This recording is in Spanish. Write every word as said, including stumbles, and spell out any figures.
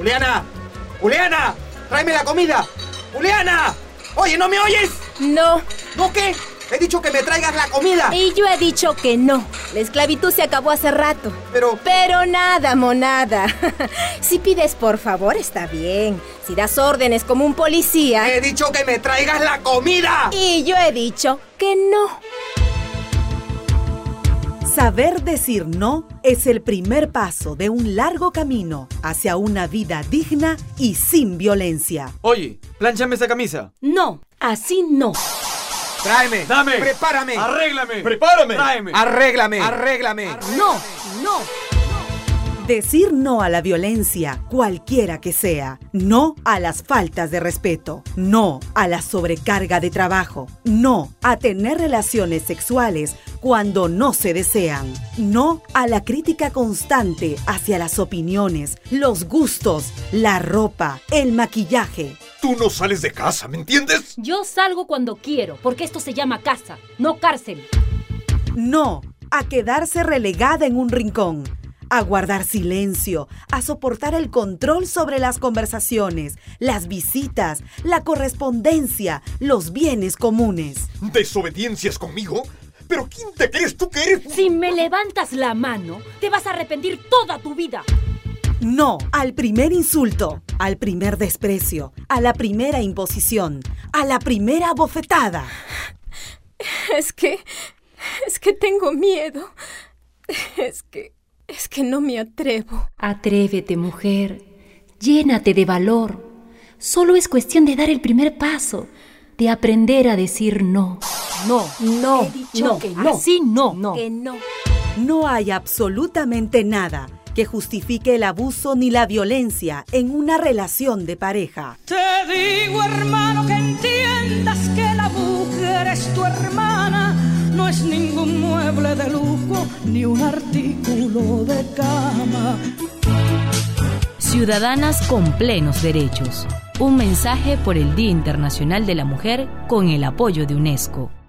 ¡Juliana! ¡Juliana! ¡Tráeme la comida! ¡Juliana! Oye, ¿no me oyes? No. ¿No qué? He dicho que me traigas la comida. Y yo he dicho que no. La esclavitud se acabó hace rato. Pero... Pero nada, monada. Si pides por favor, está bien. Si das órdenes como un policía... He dicho que me traigas la comida. Y yo he dicho que no. Saber decir no es el primer paso de un largo camino hacia una vida digna y sin violencia. Oye, plánchame esa camisa. No, así no. Tráeme. Dame. Prepárame. Arréglame. Prepárame. Tráeme. Arréglame. Arréglame. No, no. Decir no a la violencia, cualquiera que sea. No a las faltas de respeto. No a la sobrecarga de trabajo. No a tener relaciones sexuales cuando no se desean. No a la crítica constante hacia las opiniones, los gustos, la ropa, el maquillaje. Tú no sales de casa, ¿me entiendes? Yo salgo cuando quiero, porque esto se llama casa, no cárcel. No a quedarse relegada en un rincón. A guardar silencio, a soportar el control sobre las conversaciones, las visitas, la correspondencia, los bienes comunes. ¿Desobediencias conmigo? ¿Pero quién te crees tú que eres? Si me levantas la mano, te vas a arrepentir toda tu vida. No al primer insulto, al primer desprecio, a la primera imposición, a la primera bofetada. Es que... es que tengo miedo. Es que... es que no me atrevo. Atrévete, mujer. Llénate de valor. Solo es cuestión de dar el primer paso, de aprender a decir no. No, no, He dicho no, que no. así no, No. que no. No hay absolutamente nada que justifique el abuso ni la violencia en una relación de pareja. Te digo, hermano, que entiendas que la mujer es tu hermana. No es ningún mueble de lujo ni un artículo de cama. Ciudadanas con plenos derechos. Un mensaje por el Día Internacional de la Mujer con el apoyo de UNESCO.